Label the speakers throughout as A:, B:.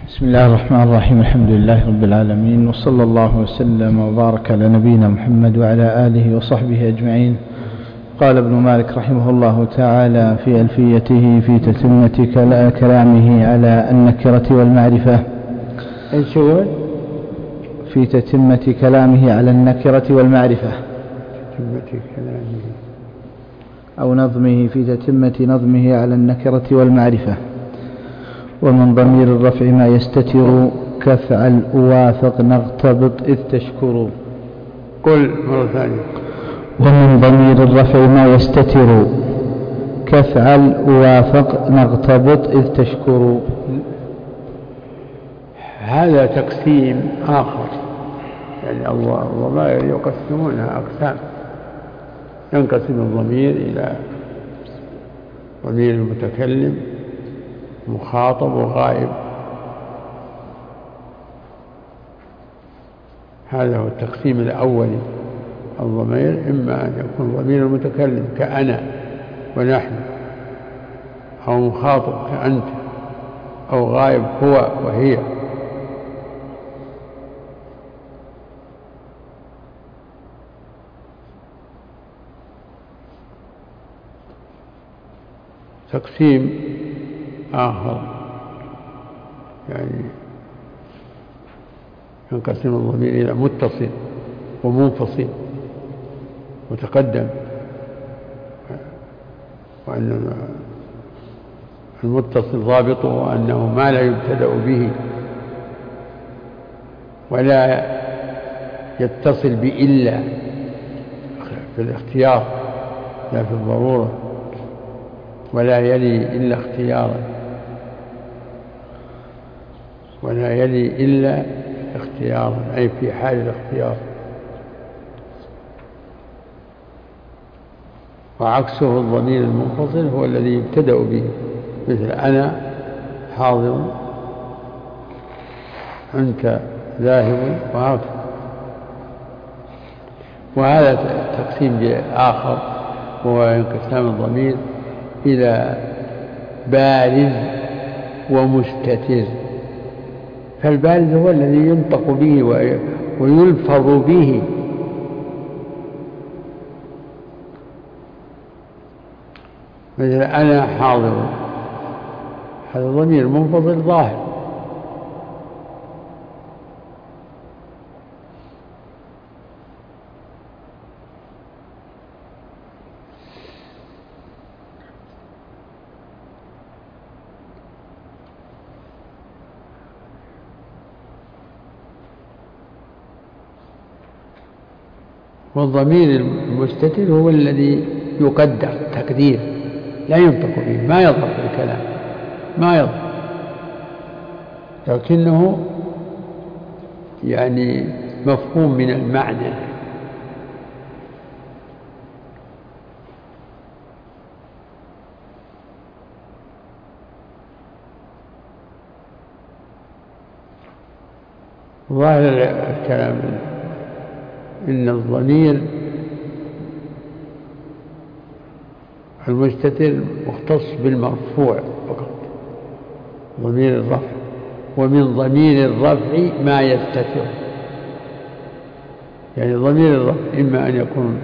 A: بسم الله الرحمن الرحيم. الحمد لله رب العالمين، وصلى الله وسلم وبارك على نبينا محمد وعلى آله وصحبه أجمعين. قال ابن مالك رحمه الله تعالى في ألفيته في تتمة كلامه على النكرة والمعرفة. في تتمة كلامه على النكرة والمعرفة، أو نظمه في تتمة نظمه على النكرة والمعرفة. ومن ضمير الرفع ما يستتر كفعل أوافق نغتبط إذ تشكر.
B: قل مرة ثانية.
A: ومن ضمير الرفع ما يستتر كفعل أوافق نغتبط إذ تشكر.
B: هذا تقسيم آخر، يعني الضمائر يقسمونها أقسام. ينقسم الضمير إلى ضمير المتكلم مخاطب وغائب. هذا هو التقسيم الأولي. الضمير إما أن يكون ضمير المتكلم كأنا ونحن، أو مخاطب كأنت، أو غائب هو وهي. تقسيم آخر، يعني ينقسم الضمير إلى متصل ومنفصل وتقدم، وأن المتصل ضابطه أنه ما لا يبتدأ به ولا يتصل بإلا في الاختيار لا في الضرورة، ولا يلي إلا اختيارا، ولا يلي إلا اختيارا، أي في حال الاختيار. وعكسه الضمير المنفصل هو الذي يبتدأ به، مثل أنا حاضر، أنت ذاهب، وهكذا. وهذا تقسيم آخر هو انقسام الضمير إلى بارز ومستتر. فالبارز هو الذي ينطق به ويلفظ به، مثل أنا حاضر، هذا ضمير منفصل ظاهر. والضمير المستتر هو الذي يقدر تقدير، لا ينطق به، ما يظهر في الكلام، ما يظهر، لكنه يعني مفهوم من المعنى. ظاهر الكلام إن الضمير المستتر مختص بالمرفوع فقط، ضمير الرفع. ومن ضمير الرفع ما يستتر، يعني ضمير الرفع إما أن يكون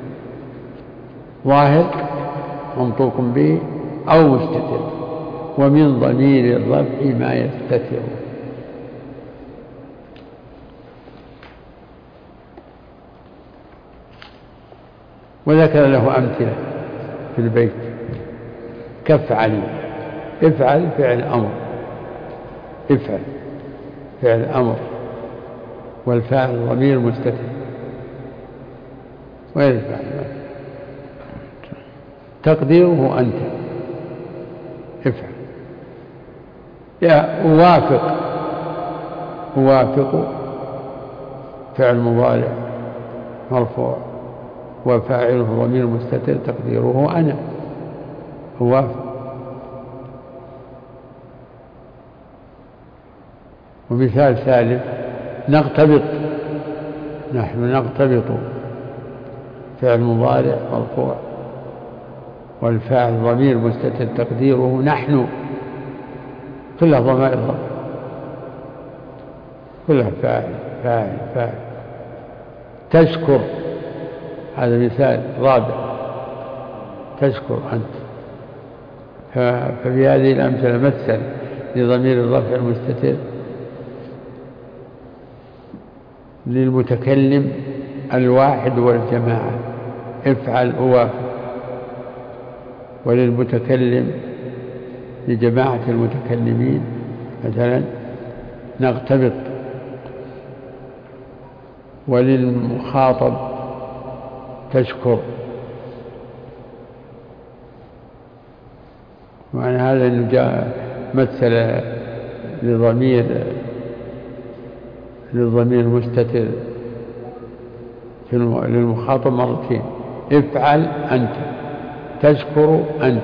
B: ظاهر منطوق به أو مستتر. ومن ضمير الرفع ما يستتر. وذكر له أمثلة في البيت كفعل. افعل فعل أمر، افعل فعل أمر، والفاعل ضمير مستتر، وين الفاعل؟ تقديره أنت، افعل. يا أوافق، أوافق فعل مضارع مرفوع وفاعله ضمير مستتر تقديره أنا، أوافق. ومثال ثالث نغتبط، نحن نغتبط فعل مضارع مرفوع والفاعل ضمير مستتر تقديره نحن، كلها ضمائر الرفع. كلها فاعل فاعل فاعل. تشكر هذا مثال رابع، تشكر أنت. ففي هذه الأمثلة مثل لضمير الرفع المستتر للمتكلم الواحد والجماعة افعل أوافق، وللمتكلم لجماعة المتكلمين مثلا نغتبط، وللمخاطب تشكر. معنى هذا أنه جاء مثل للضمير المستتر للمخاطب مرتين، افعل أنت، تشكر أنت.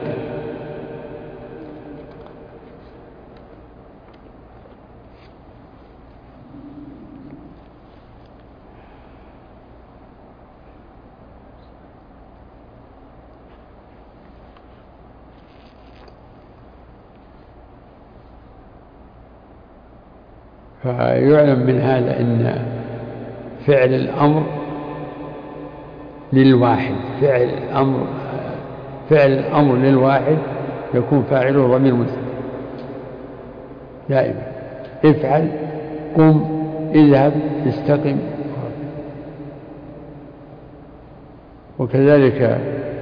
B: فيعلم من هذا أن فعل الأمر للواحد، فعل الأمر للواحد يكون فاعله ضمير مستتر دائما، افعل، قم، اذهب، استقم. وكذلك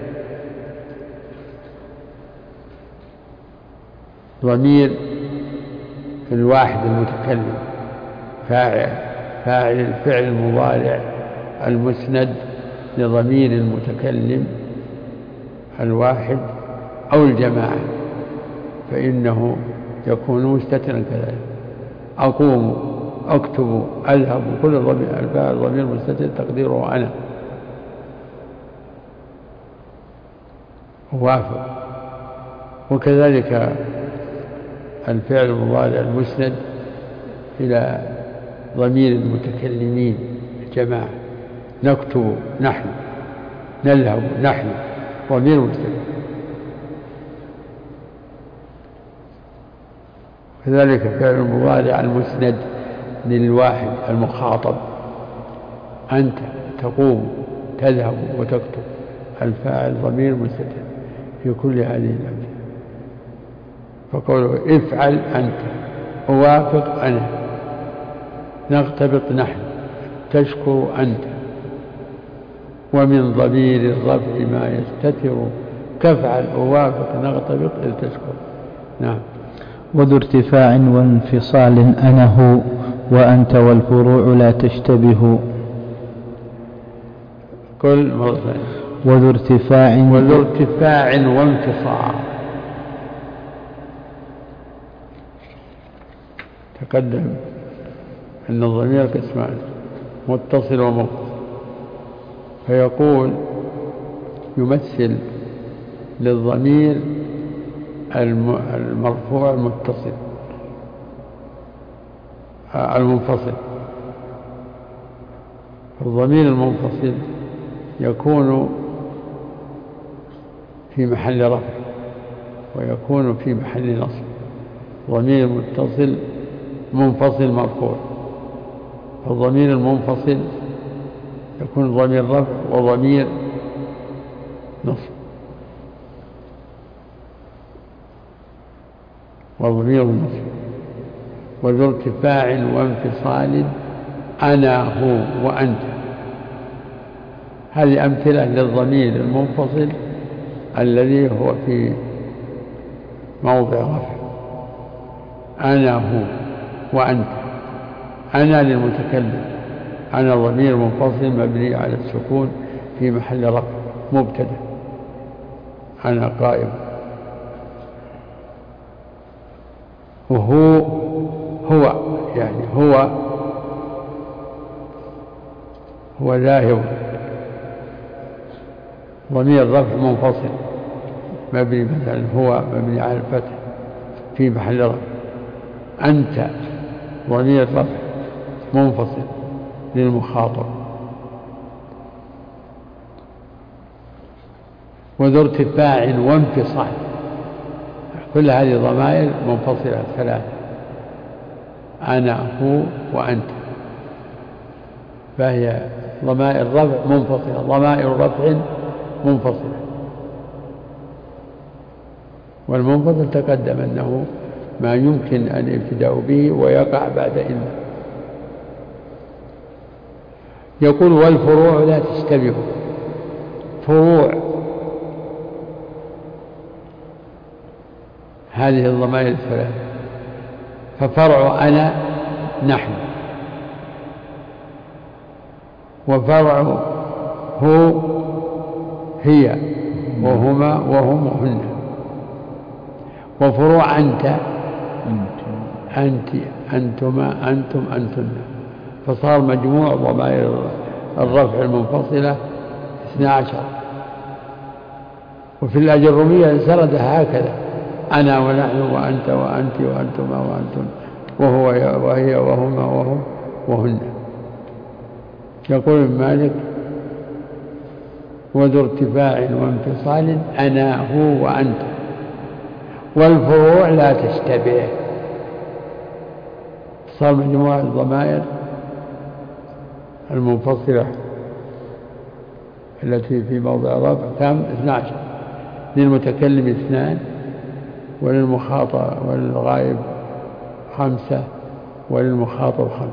B: ضمير الواحد المتكلم فاعل الفعل المضارع المسند لضمير المتكلم الواحد أو الجماعة فإنه يكون مستترا كذلك. أقوم، أكتب، أذهب، كل ضمير مستتر تقديره أنا. وافق. وكذلك الفعل المضارع المسند إلى ضمير المتكلمين الجماعة، نكتب نحن، نذهب نحن، ضمير مستتر. كذلك فعل المضارع المسند للواحد المخاطب، أنت، تقوم، تذهب وتكتب، الفاعل ضمير مستتر في كل هذه الأمثلة. فقوله افعل أنت، أوافق أنا، نغتبط نحن، تشكر أنت. ومن ضمير الرفع ما يستتر كفعل، أوافق، نغتبط، تشكر. نعم.
A: وذو ارتفاع وانفصال أنا هو وأنت والفروع لا تشتبه.
B: كل مرة.
A: وذو ارتفاع
B: وانفصال. تقدم أن الضمير قسمان، متصل ومنفصل. فيقول يمثل للضمير المرفوع المتصل المنفصل. الضمير المنفصل يكون في محل رفع ويكون في محل نصب. ضمير متصل منفصل مرفوع. الضمير المنفصل يكون ضمير رفع وضمير نصب وضمير النصب. وذو ارتفاع وانفصال أنا هو وأنت. هذه أمثلة للضمير المنفصل الذي هو في موضع رفع. أنا هو وأنت. أنا للمتكلم، أنا ضمير منفصل مبني على السكون في محل رفع مبتدأ، أنا قائم. وهو يعني هو ذاهب، ضمير رفع منفصل مبني مثلا هو مبني على الفتح في محل رفع. أنت ضمير رفع منفصل للمخاطب. وذو ارتفاع وانفصال، كل هذه ضمائر منفصلة ثلاثة، أنا هو وأنت. فهي ضمائر رفع منفصلة، ضمائر رفع منفصلة. والمنفصل تقدم أنه ما يمكن الابتداء به ويقع بعد إن. يقول والفروع لا تشتبه. فروع هذه الضمائر الثلاث، ففرع أنا نحن، وفرع هو هي وهما وهم وهن، وفروع أنت أنت أنتما أنتم أنتن، فصار مجموع ضمائر الرفع المنفصلة 12. وفي الأجرمية سرد هكذا: أنا ونحن وأنت وأنت وأنتما وأنتم وهو وهي وهما وهم وهن. يقول ابن مالك: وذو ارتفاع وانفصال أنا هو وأنت، والفروع لا تشتبه. صار مجموع الضمائر المنفصلة التي في موضع رفع كم؟ 12. للمتكلم 2، وللمخاطب وللغائب 5، وللمخاطب 5.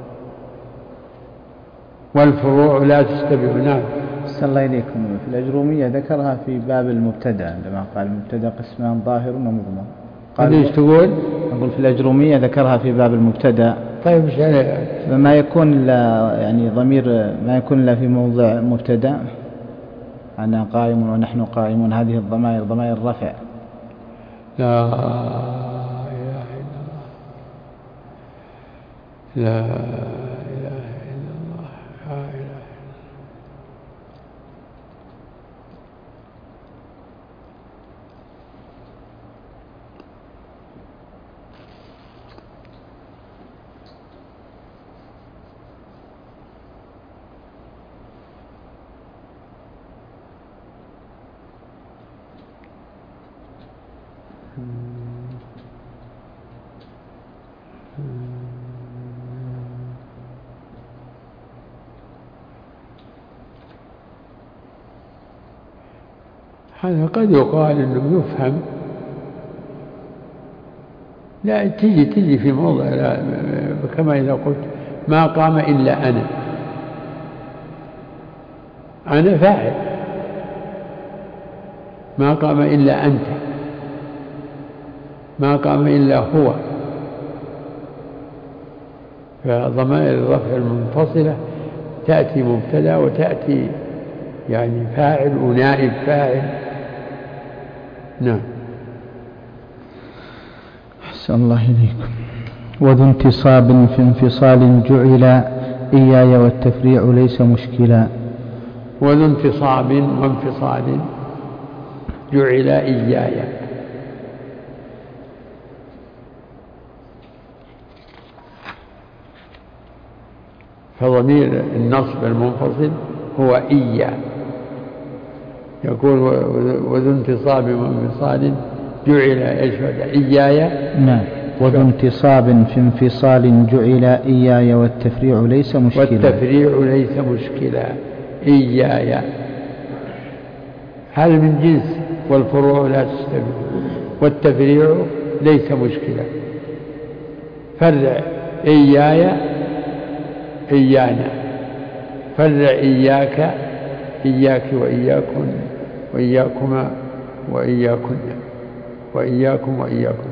B: والفروع لا تشتبه. نعم.
A: أحسن الله إليكم. في الأجرومية ذكرها في باب المبتدأ عندما قال المبتدأ قسمان ظاهر ومضمر.
B: قال ايش تقول؟
A: أقول في الأجرومية ذكرها في باب المبتدأ.
B: طيب ايش
A: فما يكون إلا يعني ضمير ما يكون إلا في موضع مبتدأ، أنا قائم ونحن قائمون، هذه الضمائر ضمائر الرفع.
B: لا إله إلا الله، لا إله إلا الله، لا إله إلا الله. هذا قد يقال انه يفهم، لا تجي في موضع، لا كما اذا قلت ما قام الا انا فاعل، ما قام الا انت، ما قام الا هو. فضمائر الرفع المنفصلة تأتي مبتدأ وتأتي يعني فاعل ونائب فاعل. نعم.
A: أحسن الله إليكم. وذو انتصاب في انفصال جعل إياي والتفريع ليس مشكلا.
B: وذو انتصاب وانفصال جعل إياي. فضمير النصب المنفصل هو إيا. يقول وذو انتصاب وانفصال جعل ايش هذا؟ إياي.
A: نعم. وذو انتصاب في انفصال جعل إياي والتفريع ليس مشكلا.
B: والتفريع ليس مشكلا. إياي هذا من جنس والفروع لا تشتبه، والتفريع ليس مشكلا. فرع إياي إيانا، فرع إياك إياك وإياكن وإياكما وإياكن وإياكم وإياكم،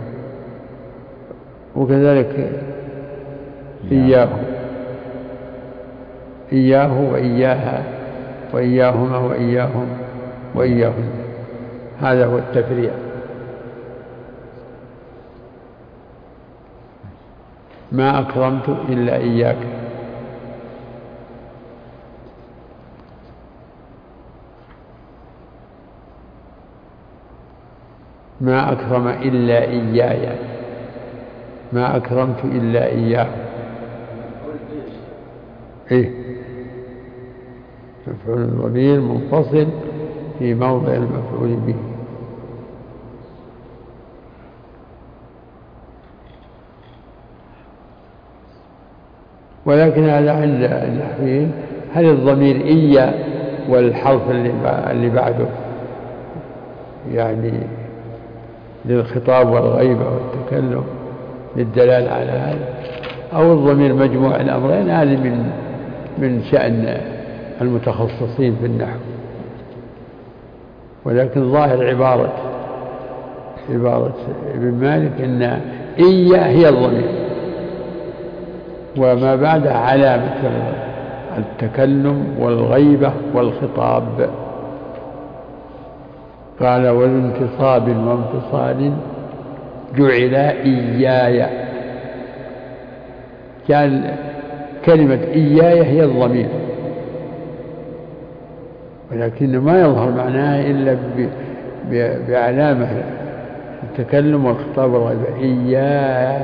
B: وكذلك إياه إياه وإياها وإياهما وإياهم وإياهن. هذا هو التفريع. ما أكرمت إلا إياك. ما أكرم إلا إياي، ما أكرمت إلا إياه. إيه؟ مفعول الضمير منفصل في موضع المفعول به. ولكن هذا عند النحويين هل الضمير إيا والحرف اللي بعده يعني للخطاب والغيبة والتكلم للدلالة على هذا، أو الضمير مجموع الأمرين، هذه من شأن المتخصصين في النحو. ولكن ظاهر عبارة ابن مالك إن إيا هي الضمير وما بعدها علامة التكلم والغيبة والخطاب. قال والانتصاب وانفصال جعل إياي، كان كلمة إياي هي الضمير، ولكن ما يظهر معناها إلا بعلامة التكلم والخطاب والغيبة. إياي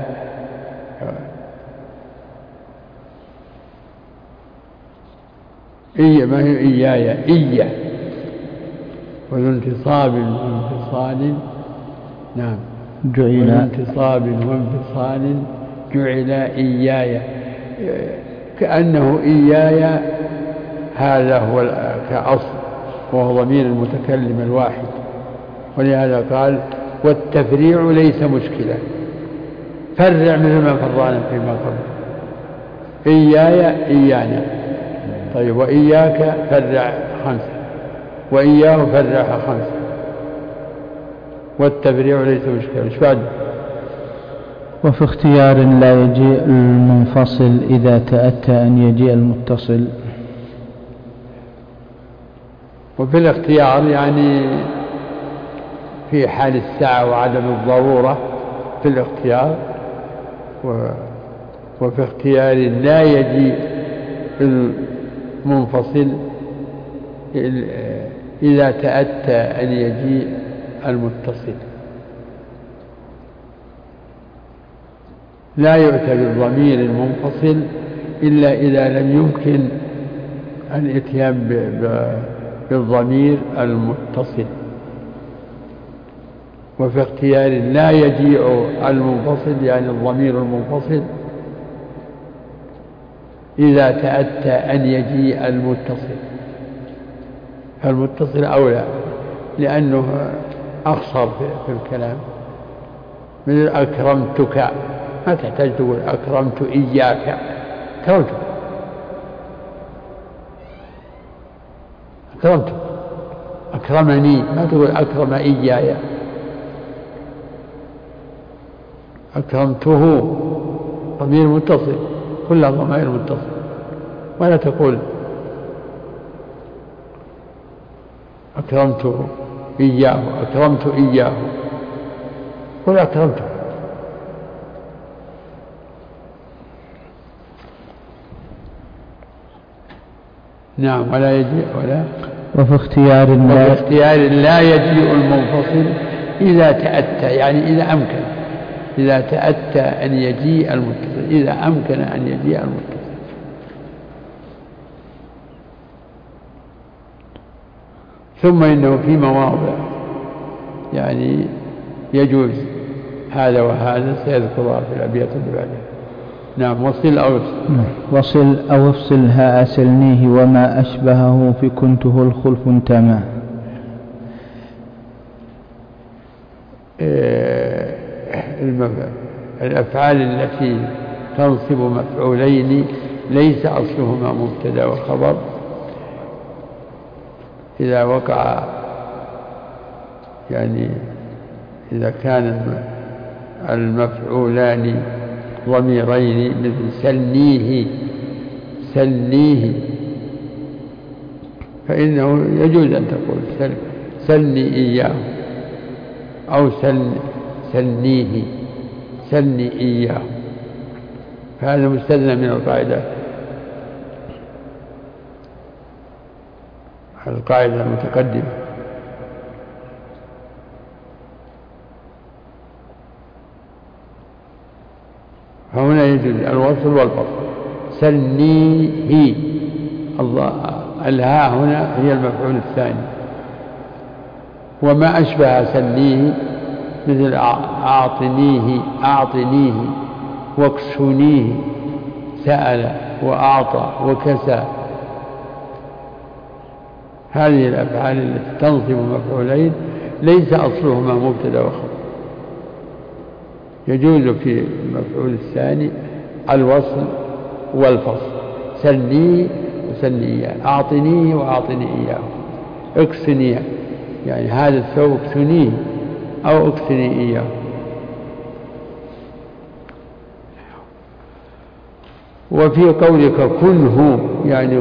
B: ما هي إياي إيا، وذو انتصاب وانفصال نعم
A: جعل
B: انتصاب وانفصال جعل إياي، كأنه إياي هذا هو كأصل وهو ضمير المتكلم الواحد. ولهذا قال والتفريع ليس مشكلة، فرع مثل ما فرعنا فيما قبل. إياي إيانا، طيب وإياك فرع 5، وإياه فرعها 5، والتفريع ليس مشكلة. ايش بعد؟
A: وفي اختيار لا يجيء المنفصل إذا تأتى أن يجيء المتصل.
B: وفي الاختيار يعني في حال السعة وعدم الضرورة في الاختيار. وفي اختيار لا يجيء المنفصل إذا تأتى أن يجيء المتصل. لا يؤتى بالضمير المنفصل إلا إذا لم يمكن الإتيان بالضمير المتصل. وفي اختيار لا يجيء المنفصل يعني الضمير المنفصل إذا تأتى أن يجيء المتصل، فالمتصل أولى لأنه أخصر في الكلام. مثل أكرمتك، ما تحتاج تقول أكرمت إياك، أكرمت أكرمني، ما تقول أكرم إياي. أكرمته ضمير متصل، كلها ضمائر متصل، ولا تقول أكرمت إياه، أكرمت إياه، قل أكرمته. نعم. ولا يجيء
A: وفي اختيار
B: لا يجيء المنفصل إذا تأتى، يعني إذا أمكن، إذا تأتى أن يجيء المتصل، إذا أمكن أن يجيء المتصل. ثم إنه في مواضع يعني يجوز هذا وهذا سيذكرها في الأبيات اللي بعدها. نعم. وصل أو
A: وصل أو افصلها أسلنيه وما أشبهه في كنته الخلف انتمى.
B: الأفعال التي تنصب مفعولين ليس أصلهما مبتدأ وخبر، إذا وقع يعني إذا كان المفعولان ضميرين مثل سلنيه فإنه يجوز أن تقول سلني إياه أو سلني إياه، فهذا مستثنى من القاعدة المتقدمة. فهنا يجوز الوصل والفصل. سلنيه، الهاء هنا هي المفعول الثاني. وما أشبه سلنيه مثل أعطنيه واكسنيه سأل وأعطى وكسى، هذه الأفعال التي تنصب مفعولين ليس أصلهما مبتدأ وخبر. يجوز في المفعول الثاني الوصل والفصل، سلني وسلني إياه، أعطني وأعطني إياه، اكسني يعني هذا الثوب اكسنيه أو اكسني إياه. وفي قولك كنه يعني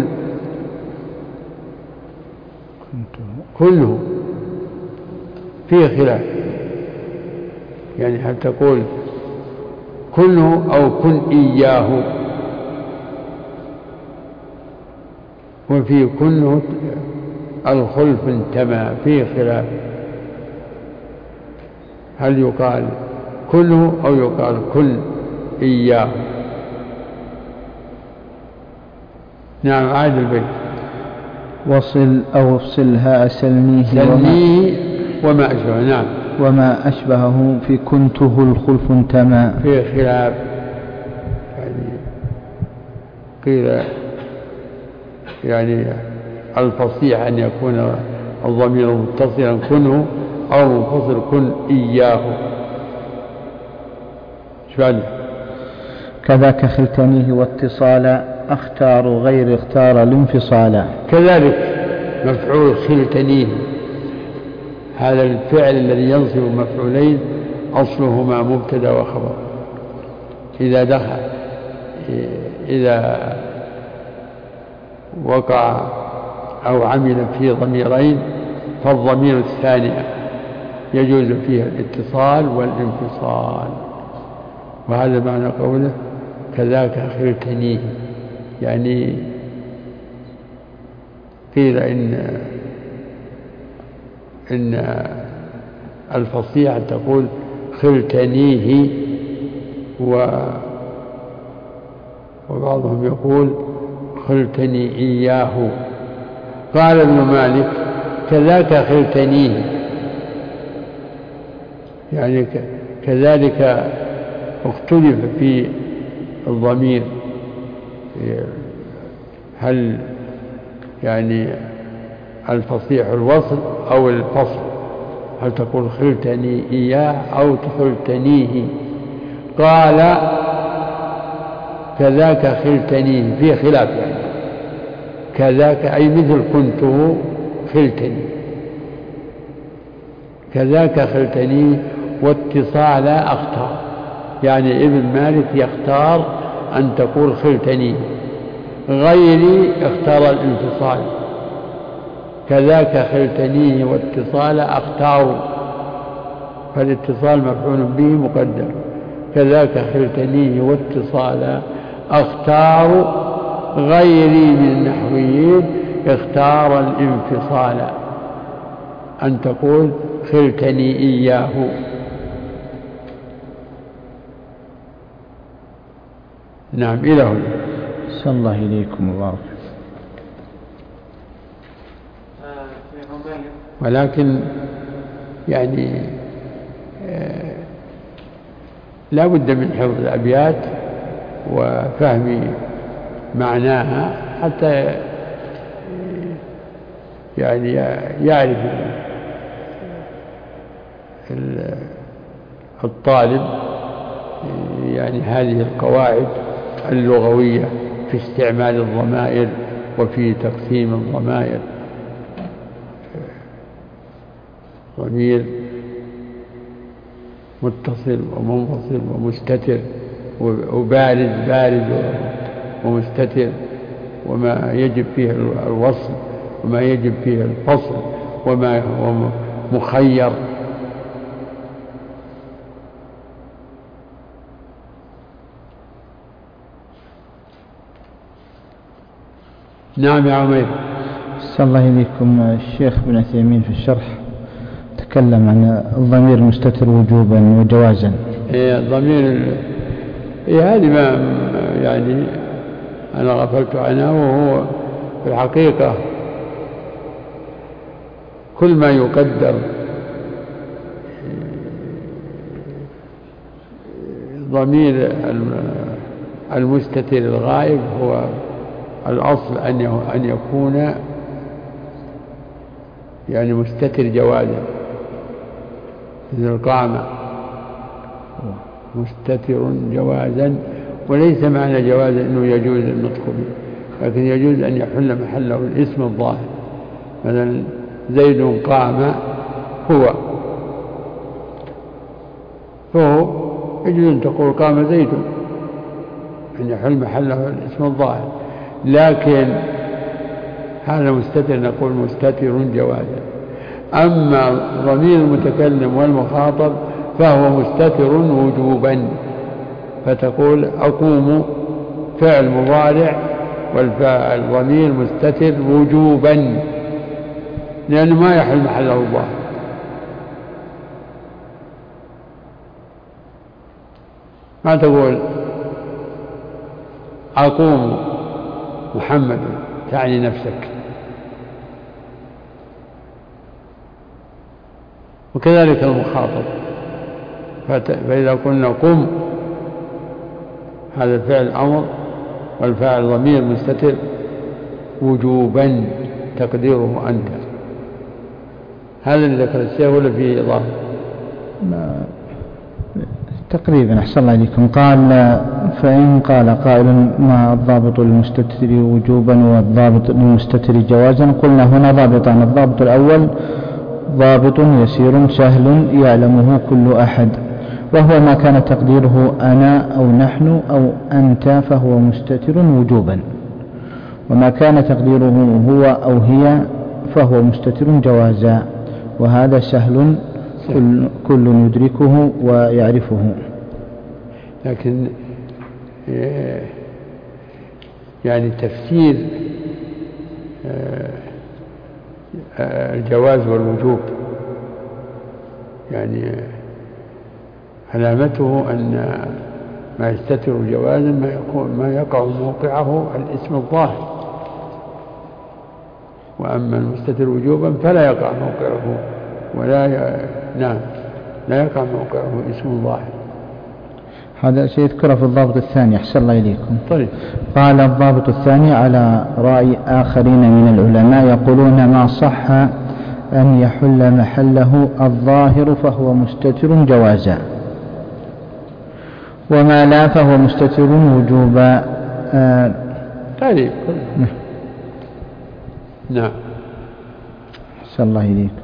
B: كنه فيه خلاف، يعني هل تقول كنه أو كن إياه، وفي كنه الخلف انتمى فيه خلاف، هل يقال كنه أو يقال كن إياه. نعم عاد البيت.
A: وصل أو افصلها سلنيه
B: وما أشبهه. نعم
A: وما أشبهه في كنته الخلف انتمى
B: فيه خلاف، يعني قيل يعني الفصيح أن يكون الضمير متصلا كنه أو منفصل كن إياه. شبه
A: كذاك خلتنيه واتصالا أختار غير اختار الانفصالا.
B: كذلك مفعول خلتنيه، هذا الفعل الذي ينصب مفعولين أصلهما مبتدأ وخبر، إذا وقع أو عمل في ضميرين فالضمير الثاني يجوز فيه الاتصال والانفصال، وهذا معنى قوله كذاك خلتنيه. يعني قيل إن الفصيح تقول خلتنيه، وبعضهم يقول خلتني إياه. قال ابن مالك كذاك خلتنيه، يعني كذلك اختلف في الضمير، هل يعني الفصيح الوصل أو الفصل، هل تقول خلتني إياه أو خلتنيه. قال كذاك خلتنيه في خلاف، يعني كذاك أي مثل كنته خلتني، كذاك خلتني واتصال أختار، يعني ابن مالك يختار أن تقول خلتني، غيري اختار الانفصال، كذاك خلتنيه واتصال أختار، فالاتصال مفعول به مقدم، كذاك خلتنيه واتصال أختار، غيري من النحويين اختار الانفصال، أن تقول خلتني إياه. نعم إلى هنا.
A: صلى الله إليكم وبارك.
B: ولكن يعني لا بد من حفظ الأبيات وفهم معناها حتى يعني يعرف الطالب يعني هذه القواعد اللغوية في استعمال الضمائر وفي تقسيم الضمائر، ضمير متصل ومنفصل ومستتر بارز ومستتر، وما يجب فيه الوصل وما يجب فيه الفصل وما هو مخير. نعم يا عمير.
A: صلى الله إليكم. الشيخ ابن عثيمين في الشرح تكلم عن الضمير المستتر وجوبا وجوازا.
B: الضمير هذه ما يعني أنا غفلت عنها، وهو في الحقيقة كل ما يقدر ضمير المستتر الغائب هو الأصل أن يكون يعني مستتر جوازا، مثل القامة مستتر جوازا، وليس معنى جواز أنه يجوز النطق به، لكن يجوز أن يحل محله الاسم الظاهر. مثلا زيد قام هو، فهو يجوز أن تقول قام زيد، أن يحل محله الاسم الظاهر، لكن هذا مستتر نقول مستتر جوازا. أما ضمير المتكلم والمخاطب فهو مستتر وجوبا، فتقول أقوم فعل مضارع والفاعل ضمير مستتر وجوبا، لأنه ما يحل محله الظاهر. ما تقول أقوم محمد تعني نفسك. وكذلك المخاطب، فإذا قلنا قم هذا الفعل أمر والفاعل ضمير مستتر وجوبا تقديره أنت. هذا اللي ذكر الشيخ ولا فيه إضافة؟
A: تقريبا أحسن الله إليكم. قال فإن قال قائل ما الضابط للمستتر وجوبا والضابط للمستتر جوازا، قلنا هنا ضابطان. الضابط الأول ضابط يسير سهل يعلمه كل أحد، وهو ما كان تقديره أنا أو نحن أو أنت فهو مستتر وجوبا، وما كان تقديره هو أو هي فهو مستتر جوازا، وهذا سهل كل يدركه ويعرفه.
B: لكن يعني تفسير الجواز والوجوب يعني علامته أن ما يستتر جوازا ما يقع موقعه الاسم الظاهر، وأما المستتر وجوبا فلا يقع موقعه لا يقع موقعه اسم ظاهر.
A: هذا سيذكره في الضابط الثاني. أحسن الله إليكم.
B: طيب.
A: قال الضابط الثاني على رأي آخرين من العلماء يقولون ما صح أن يحل محله الظاهر فهو مستتر جوازا، وما لا فهو مستتر وجوبا.
B: طيب. نعم.
A: أحسن الله إليكم.